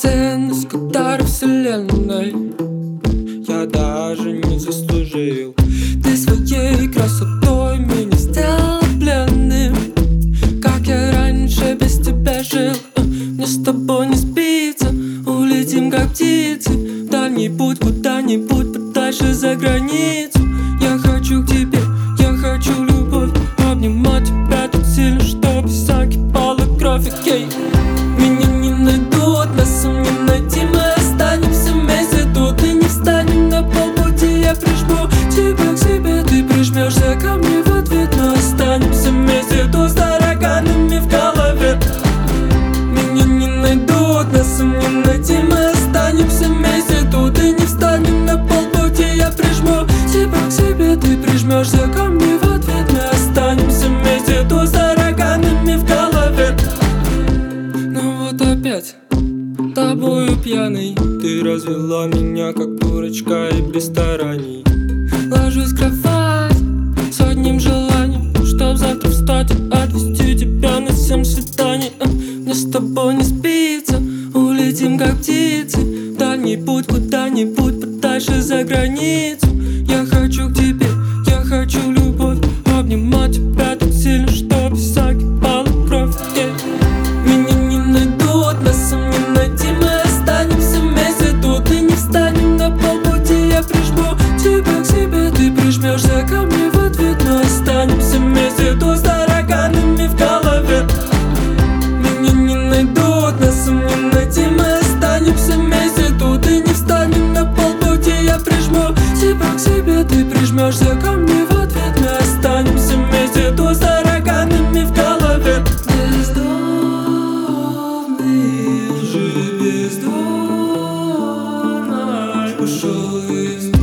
ценность, которой вселенной я даже не заслужил. Ты своей красотой меня сделала пленным. Как я раньше без тебя жил. Мне с тобой не спится. Улетим как птицы в дальний путь, куда-нибудь подальше за границу. Я хочу к тебе, я хочу любовь. Обнимать тебя так сильно, чтоб закипала кровь, окей. Меня не найдут, нас не найти. Мы останемся вместе тут и не встанем на полпути. Я прижму тебя к себе, ты прижмешься ко мне в ответ. Мы останемся вместе тут с тараганами в голове. Меня не найдут, нас не найти. Мы останемся вместе тут и не встанем на полпути. Я прижму тебя к себе, ты прижмешься ко мне в ответ. Мы останемся вместе тут с тараганами в голове. Ну вот опять тобою пьяный. Ты развела меня как дурачка и без стараний. Ложусь в кровать с одним желанием, чтоб завтра встать и отвезти тебя на 7 свиданий. Мне с тобой не спится. Улетим как птицы в дальний путь, куда-нибудь подальше за границу. Я хочу к тебе, я хочу любовь. Обнимать тебя так сильно, чтоб закипала кровь, yeah. Меня не найдут, нас не найти. Мы останемся вместе тут и не встанем на полпути. Я прижму тебя к себе, ты прижмешься ко мне в ответ. Мы останемся вместе тут с тараганами в голове. Меня не найдут, нас не найти. Мы останемся вместе тут и не встанем на полпути. Я прижму тебя к себе, ты прижмешься ко мне в ответ. Мы останемся вместе тут с тараганами в голове. Бездомный же бездомный ушел из